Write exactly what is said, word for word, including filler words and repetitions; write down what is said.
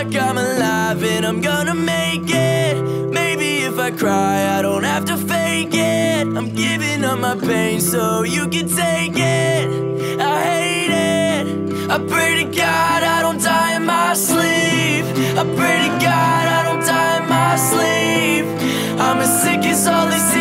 like I'm alive and I'm gonna make it. Maybe if I cry, I don't have to fake it. I'm giving up my pain so you can take it. I hate it. I pray to God I don't die in my sleep. I pray to God I don't die in my sleep. I'm as sick as all they see.